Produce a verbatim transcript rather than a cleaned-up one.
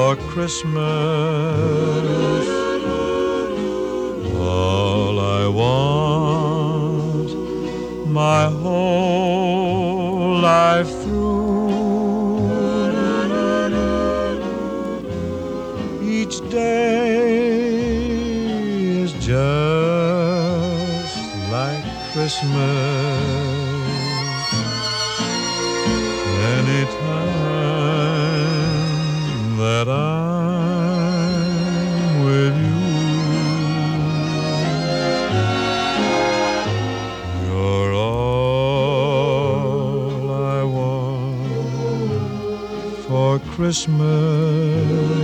for Christmas. All I want my whole life through, each day is just like Christmas. Anytime that I'm with you, you're all I want for Christmas.